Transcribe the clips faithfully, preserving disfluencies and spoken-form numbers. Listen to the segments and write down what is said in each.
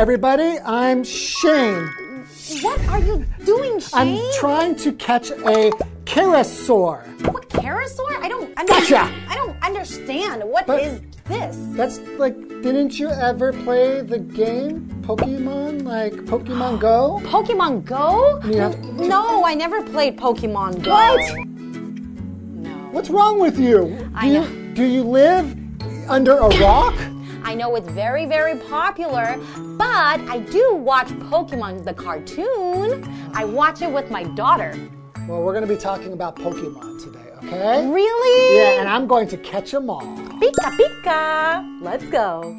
everybody. I'm Shane. What are you doing, Shane? I'm trying to catch a Karasaur. What, Karasaur? I don't understand. Gotcha. I don't understand. What But- is this? That's like, didn't you ever play the game Pokemon, like Pokemon Go? Pokemon Go? You have to- No, I never played Pokemon Go. What? No. What's wrong with you? Do I you know. do you live under a rock? I know it's very, very popular, but I do watch Pokemon, the cartoon. I watch it with my daughter. Well, we're going to be talking about Pokemon today, okay? Really? Yeah, and I'm going to catch them all. Pika pika. Let's go.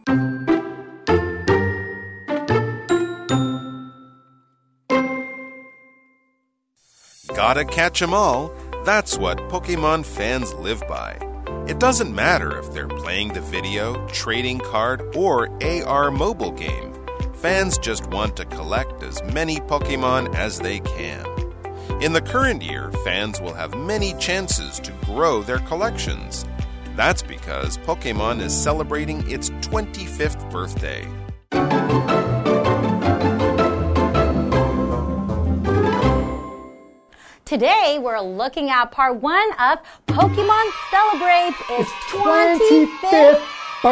Gotta catch 'em all. That's what Pokemon fans live by. It doesn't matter if they're playing the video, trading card, or A R mobile game. Fans just want to collect as many Pokemon as they can. In the current year, fans will have many chances to grow their collections. That's because Pokemon is celebrating its twenty-fifth birthday. Today, we're looking at part one of Pokemon Celebrates its twenty-fifth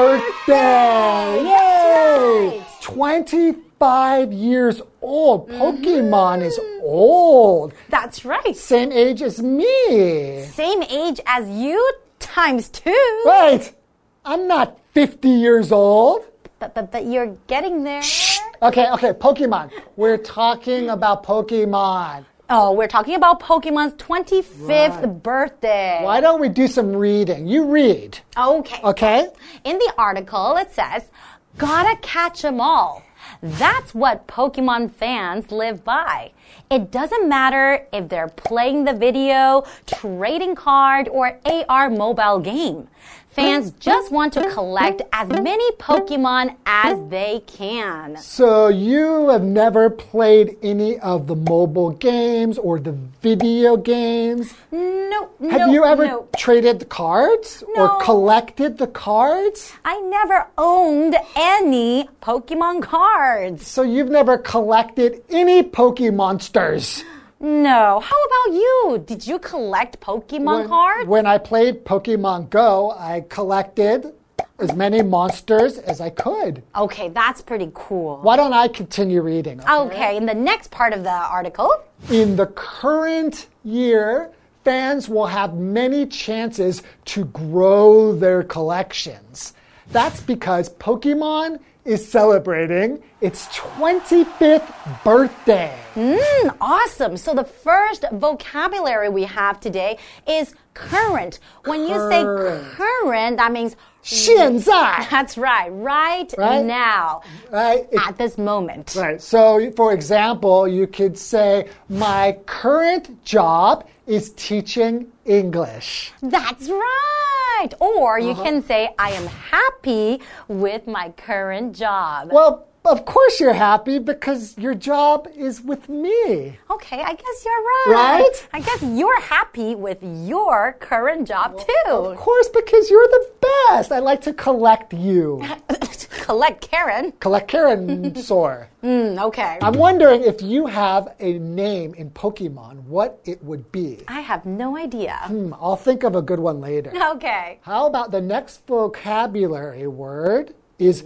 birthday! Yay! right. twenty-five years old. Pokemon is old. That's right. Same age as me. Same age as you times two. Right. I'm not fifty years old. But, but, but you're getting there. Okay, okay, Pokemon. We're talking about Pokemon. Oh, we're talking about Pokemon's twenty-fifth Right. birthday. Why don't we do some reading? You read. Okay. Okay? In the article, it says, gotta catch 'em all. That's what Pokemon fans live by. It doesn't matter if they're playing the video, trading card, or A R mobile game. Fans just want to collect as many Pokemon as they can. So you have never played any of the mobile games or the video games? No, no, Have you ever no. traded the cards No. or collected the cards? I never owned any Pokemon cards. So you've never collected any Pokemonsters? No. How about you? Did you collect Pokemon When, cards? when I played Pokemon Go, I collected as many monsters as I could. Okay, that's pretty cool. Why don't I continue reading? Okay, in the next part of the article, In the current year, fans will have many chances to grow their collections. That's because Pokemon is celebrating its twenty-fifth birthday. mm, awesome. So the first vocabulary we have today is current. When you say Current. current, that means 现在, that's right, right, Right? now, right? It- at this moment. Right. So, for example, you could say, my current job is teaching English. That's right. Or you can say, I am happy with my current job. Well, of course you're happy because your job is with me. Okay, I guess you're right. Right? I guess you're happy with your current job too. Of course, because you're the best. I like to collect you. Collect Karen. Collect Karen Soar. Mm, okay. I'm wondering if you have a name in Pokemon, what it would be. I have no idea. Hmm, I'll think of a good one later. Okay. How about the next vocabulary word is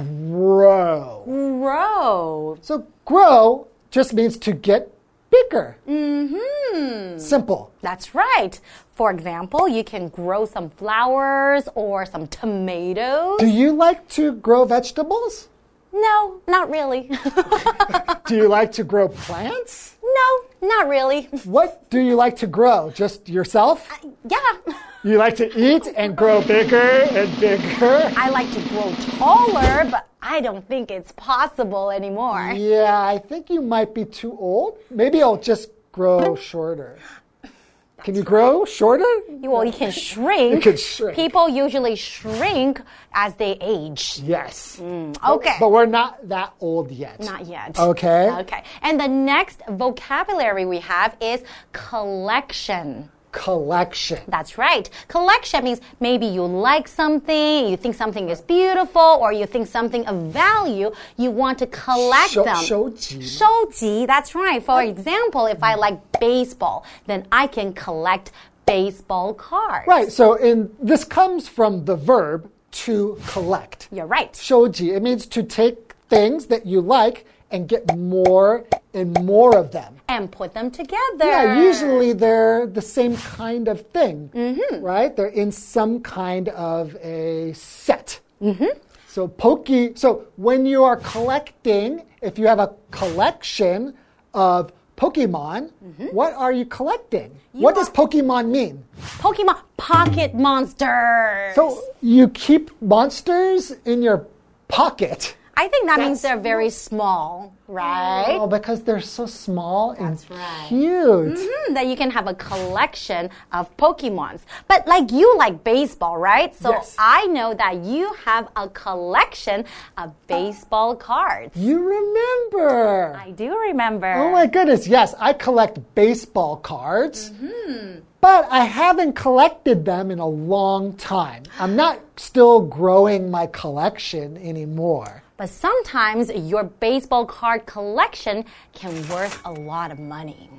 grow. Grow. So grow just means to get bigger. Mm-hmm. Simple. That's right. For example, you can grow some flowers or some tomatoes. Do you like to grow vegetables? No, not really. Do you like to grow plants? No, not really. What do you like to grow? Just yourself? Yeah. You like to eat and grow bigger and bigger? I like to grow taller, but I don't think it's possible anymore. Yeah, I think you might be too old. Maybe I'll just grow shorter. Can you grow shorter? Well, you can shrink. You can shrink. People usually shrink as they age. Yes. Okay. But we're not that old yet. Not yet. Okay. Okay. And the next vocabulary we have is collection. collection. That's right. Collection means maybe you like something, you think something is beautiful, or you think something of value, you want to collect 收 them. 收集。 收集, that's right. For example, if I like baseball, then I can collect baseball cards. Right, so in this comes from the verb to collect. You're right. 收集, it means to take things that you like and get more and more of them. And put them together. Yeah, usually they're the same kind of thing, Mm-hmm. right? They're in some kind of a set. Mm-hmm. So Poke, so when you are collecting, if you have a collection of Pokemon, Mm-hmm. what are you collecting? What does Pokemon mean? Pokemon pocket monsters. So you keep monsters in your pocket. I think that means That's- they're very small, right? Oh, because they're so small and That's right. cute. Mm, that you can have a collection of Pokemons. But like you like baseball, right? So Yes. I know that you have a collection of baseball cards. You remember. I do remember. Oh my goodness, yes, I collect baseball cards, Mm-hmm. but I haven't collected them in a long time. I'm not still growing my collection anymore. But sometimes your baseball card collection can worth a lot of money.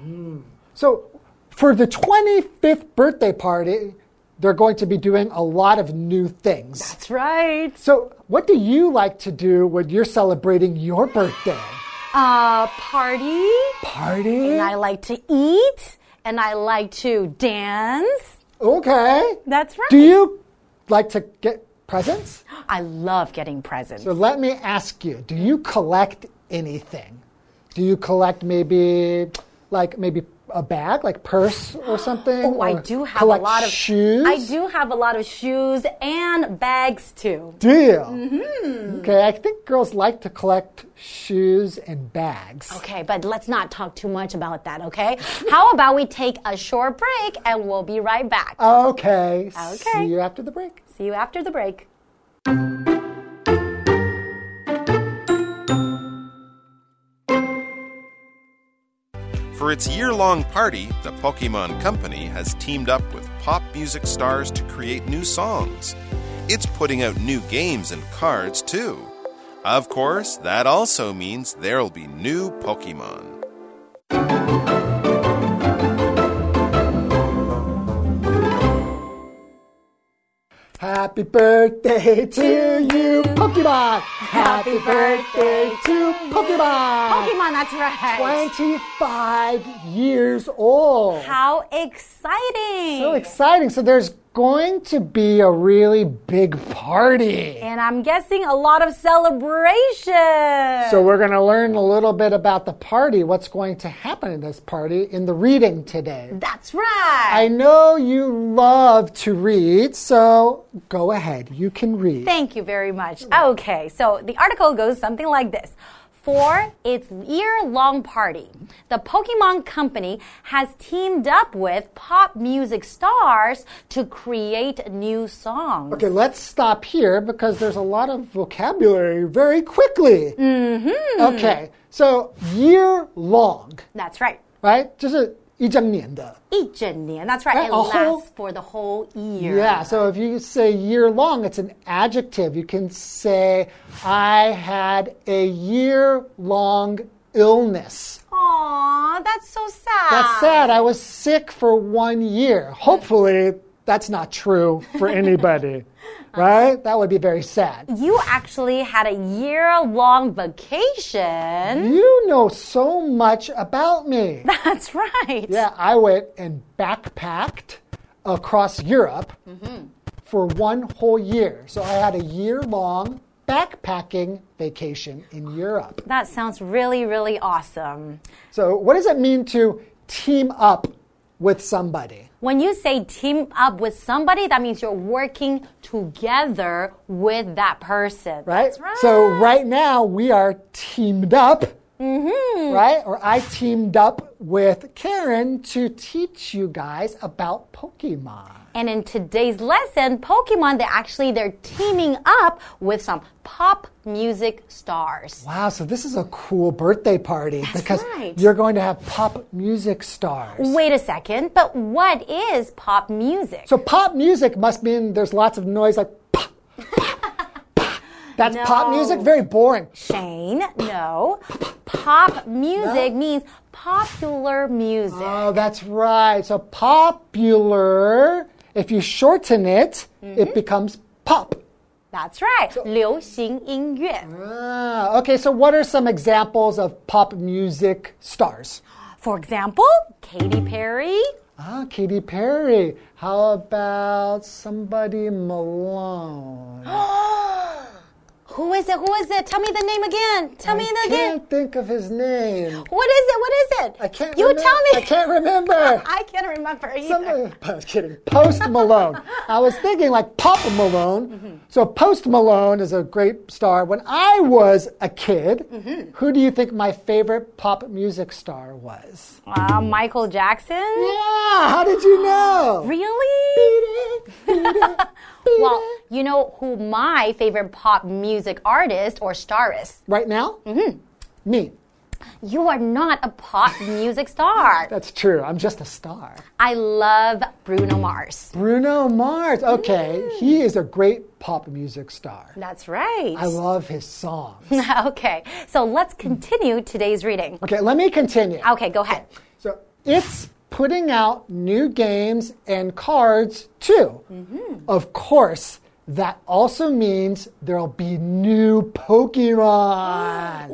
So for the twenty-fifth birthday party, they're going to be doing a lot of new things. That's right. So what do you like to do when you're celebrating your birthday? Uh, party. Party? And I like to eat. And I like to dance. Okay. That's right. Do you like to get presents? I love getting presents. So let me ask you, do you collect anything? Do you collect maybe like maybe a bag, like purse or something? Oh, I Or do have a collect lot of shoes. I do have a lot of shoes and bags too. Do you? Mm-hmm. Okay, I think girls like to collect shoes and bags. Okay, but let's not talk too much about that, okay? How about we take a short break and we'll be right back. Okay. Okay. See you after the break. See you after the break. For its year-long party, the Pokemon Company has teamed up with pop music stars to create new songs. It's putting out new games and cards, too. Of course, that also means there'll be new Pokemon. Happy birthday to you, Pokemon! Happy birthday to Pokemon! Pokemon, that's right. twenty-five years old. How exciting. So exciting. So there's going to be a really big party. And I'm guessing a lot of celebration. So we're going to learn a little bit about the party, what's going to happen in this party in the reading today. That's right. I know you love to read, so go ahead. You can read. Thank you very much. Okay, so the article goes something like this. For its year-long party, the Pokemon Company has teamed up with pop music stars to create new songs. Okay, let's stop here because there's a lot of vocabulary very quickly. Mm-hmm. Okay, so year long, That's right. right? 就是一整年的。 一整年. That's right. Right, It a whole- lasts for the whole year. Yeah, so if you say year long, it's an adjective. You can say, I had a year long illness. Aw, that's so sad. That's sad. I was sick for one year. Hopefully, that's not true for anybody, right? That would be very sad. You actually had a year-long vacation. You know so much about me. That's right. Yeah, I went and backpacked across Europe for one whole year. So I had a year long backpacking vacation in Europe. That sounds really, really awesome. So, what does it mean to team up with somebody? When you say team up with somebody, that means you're working together with that person. Right? That's right. So, right now we are teamed up Mm-hmm. Right? Or I teamed up with Karen to teach you guys about Pokemon. And in today's lesson, Pokemon, they actually, they're teaming up with some pop music stars. Wow, so this is a cool birthday party. That's because right. You're going to have pop music stars. Wait a second, but what is pop music? So pop music must mean there's lots of noise like pop, pop, pop. That's no. pop music? Very boring. Shane, no. Pop music no? means popular music. Oh, that's right. So popular, if you shorten it, mm-hmm. it becomes pop. That's right. So, 流行音乐. Ah, okay, so what are some examples of pop music stars? For example, Katy Perry. Ah, Katy Perry. How about somebody Malone? Who is it? Who is it? Tell me the name again. Tell I me the again. I can't think of his name. What is it? What is it? I can't You remember. tell me. I can't remember. I can't remember either. Somebody, I was kidding. Post Malone. I was thinking like Pop Malone. Mm-hmm. So Post Malone is a great star. When I was a kid, mm-hmm. who do you think my favorite pop music star was? Uh, Michael Jackson? Yeah. How did you know? Really? Well, you know who my favorite pop music artist or star is? Right now? Mm-hmm. Me. You are not a pop music star. That's true. I'm just a star. I love Bruno Mars. Bruno Mars. Okay. Mm. He is a great pop music star. That's right. I love his songs. Okay. So let's continue today's reading. Okay, let me continue. Okay, go ahead. So it's putting out new games and cards too. Mm-hmm. Of course, that also means there'll be new Pokemon.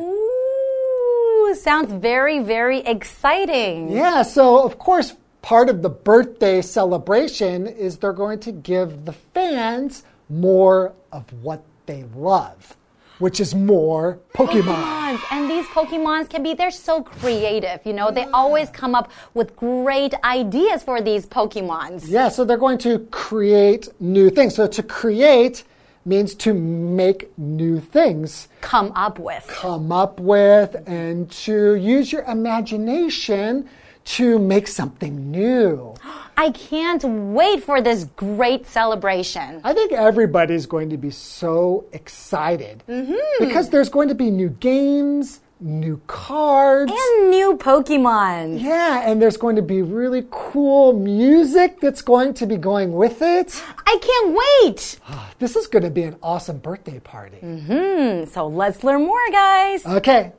Ooh, sounds very, very exciting. Yeah, so of course, part of the birthday celebration is they're going to give the fans more of what they love, which is more Pokemon. And these Pokemons can be, they're so creative, you know, they always come up with great ideas for these Pokemons. Yeah, so they're going to create new things. So to create means to make new things. Come up with. Come up with, and to use your imagination to make something new. I can't wait for this great celebration. I think everybody's going to be so excited mm-hmm. because there's going to be new games, new cards. And new Pokemon. Yeah, and there's going to be really cool music that's going to be going with it. I can't wait. This is going to be an awesome birthday party. Mm-hmm. So let's learn more, guys. Okay.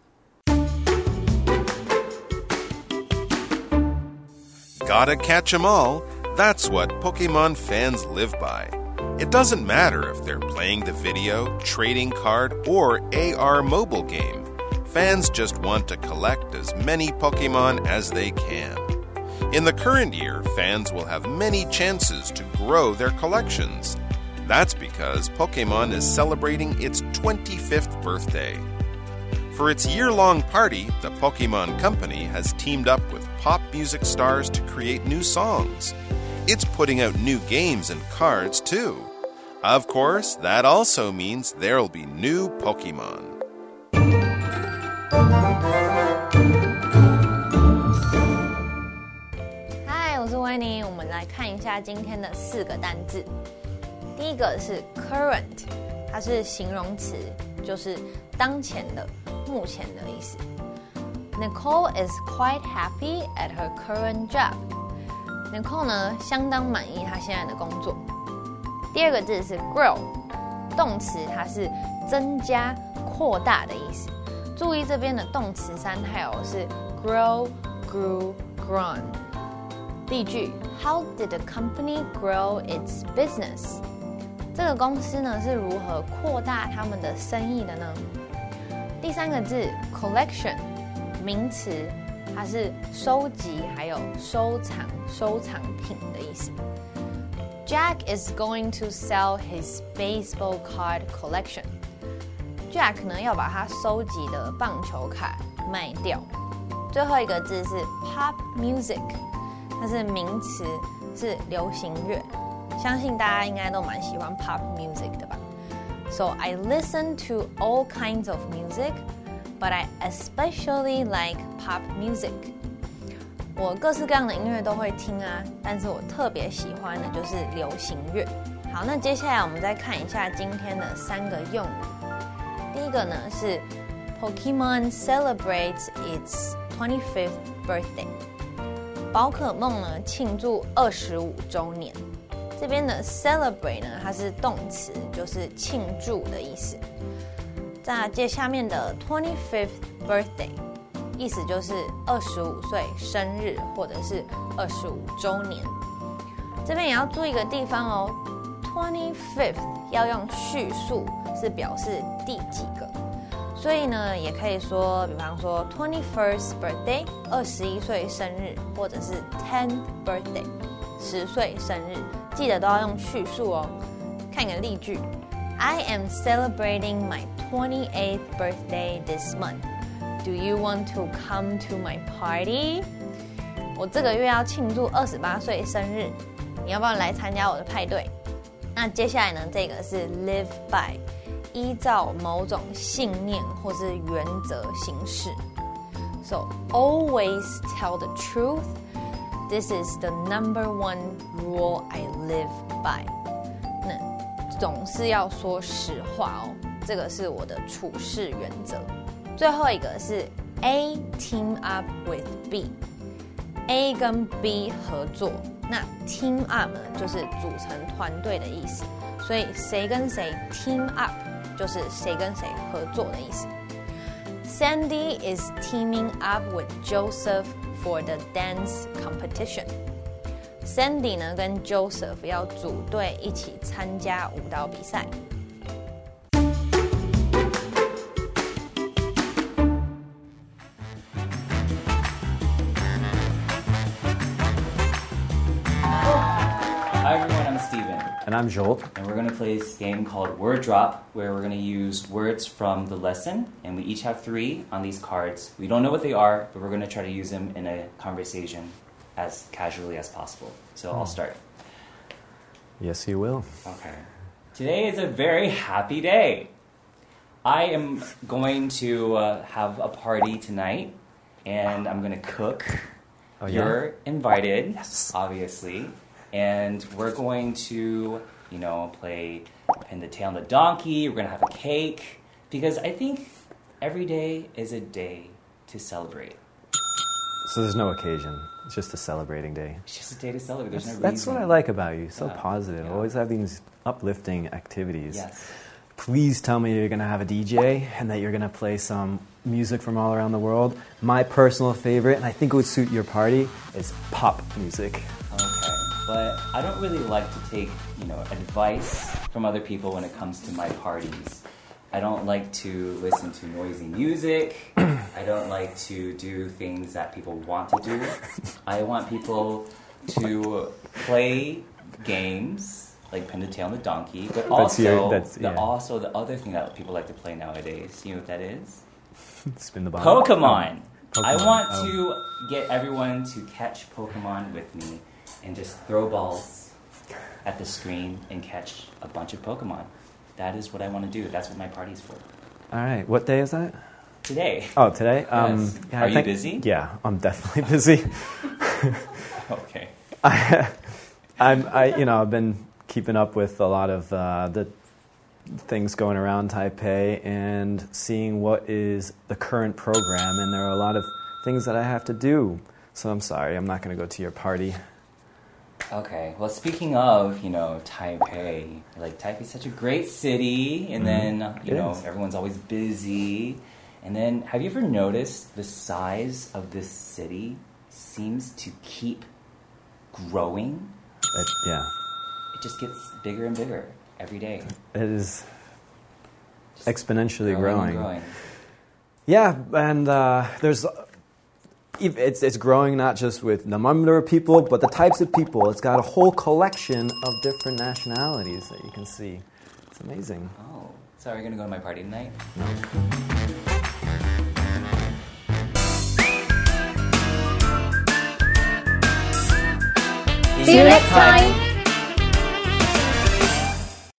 Gotta catch 'em all. That's what Pokemon fans live by. It doesn't matter if they're playing the video, trading card, or A R mobile game. Fans just want to collect as many Pokemon as they can. In the current year, fans will have many chances to grow their collections. That's because Pokemon is celebrating its twenty-fifth birthday. For its year-long party, the Pokemon Company has teamed up with pop music stars to create new songs. It's putting out new games and cards, too. Of course, that also means there'll be new Pokemon. Hi, 我是维尼，我们来看一下今天的四个单字。第一个是 current， 它是形容词，就是当前的、目前的意思。Nicole is quite happy at her current job. Nicole 呢，相当满意她现在的工作。第二个字是 grow， 动词它是增加、扩大的意思。注意这边的动词三态哦，是 grow, grew, grown。例句 How did the company grow its business? 这个公司呢是如何扩大他们的生意的呢？第三个字 collection， 名词，它是收集还有收藏、收藏品的意思。Jack is going to sell his baseball card collection. Jack 呢要把他收集的棒球卡卖掉。最后一个字是 pop music， 它是名词，是流行乐。相信大家应该都蛮喜欢 pop music 的吧？So I listen to all kinds of music, but I especially like pop music. 我各式各样的音乐都会听啊，但是我特别喜欢的就是流行乐。好，那接下来我们再看一下今天的三个用语。第一个呢是 Pokemon celebrates its twenty-fifth birthday. 宝可梦呢庆祝二十五周年。这边的 celebrate 呢，它是动词，就是庆祝的意思。再接下面的 twenty-fifth birthday， 意思就是二十五岁生日或者是二十五周年。这边也要注意一个地方哦 ，twenty-fifth 要用序数，是表示第几个。所以呢，也可以说，比方说 twenty-first birthday， 二十一岁生日，或者是 tenth birthday， 十岁生日，记得都要用序数哦。看个例句 ：I am celebrating my twenty-eighth birthday this month. Do you want to come to my party? 我这个月要庆祝二十八岁生日，你要不要来参加我的派对？那接下来呢，这个是 live by。依照某种信念或是原则行事 So always tell the truth. This is the number one rule I live by. 那总是要说实话哦，这个是我的处事原则。最后一个是 A team up with B. A 跟 B 合作，那 team up 呢就是组成团队的意思，所以谁跟谁 team up就是谁跟谁合作的意思。Sandy is teaming up with Joseph for the dance competition. Sandy 呢跟 Joseph 要组队一起参加舞蹈比赛。 Hi everyone, I'm Steven. And I'm Joel. And we're going to play this game called Word Drop, where we're going to use words from the lesson, and we each have three on these cards. We don't know what they are, but we're going to try to use them in a conversation as casually as possible. So I'll start. Yes, you will. Okay. Today is a very happy day. I am going to uh, have a party tonight, and I'm going to cook. Oh, yeah? You're invited, Yes. obviously. And we're going to, you know, play Pin the Tail on the Donkey. We're going to have a cake. Because I think every day is a day to celebrate. So there's no occasion. It's just a celebrating day. It's just a day to celebrate. There's That's, no that's reason. what I like about you. So Yeah. positive. Yeah. Always have these uplifting activities. Yes. Please tell me you're going to have a D J and that you're going to play some music from all around the world. My personal favorite, and I think it would suit your party, is pop music. Okay. But I don't really like to take, you know, advice from other people when it comes to my parties. I don't like to listen to noisy music. I don't like to do things that people want to do. I want people to play games like Pin the Tail on the Donkey, but That's also, your- that's- the, yeah. also the other thing that people like to play nowadays. You know what that is? Spin the bottle. Pokemon. Oh, I Pokemon. want Oh. to get everyone to catch Pokemon with me and just throw balls at the screen and catch a bunch of Pokemon. That is what I want to do. That's what my party's for. All right. What day is that? Today. Oh, today? Yes. yeah, Are I you think- busy? Yeah, I'm definitely busy. Okay. I, I'm, I, you know, I've been keeping up with a lot of uh, the things going around Taipei and seeing what is the current program, and there are a lot of things that I have to do. So I'm sorry, I'm not going to go to your party. Okay. Well, speaking of, you know, Taipei, like Taipei's such a great city, and then, you It know, is. everyone's always busy. And then, have you ever noticed the size of this city seems to keep growing? It, yeah, It just gets bigger and bigger every day. it is exponentially Growing and growing. growing. Yeah, and uh, there's it's it's growing not just with the number of people, but the types of people. It's got a whole collection of different nationalities that you can see. It's amazing. Oh, so are you gonna go to my party tonight? See you next time.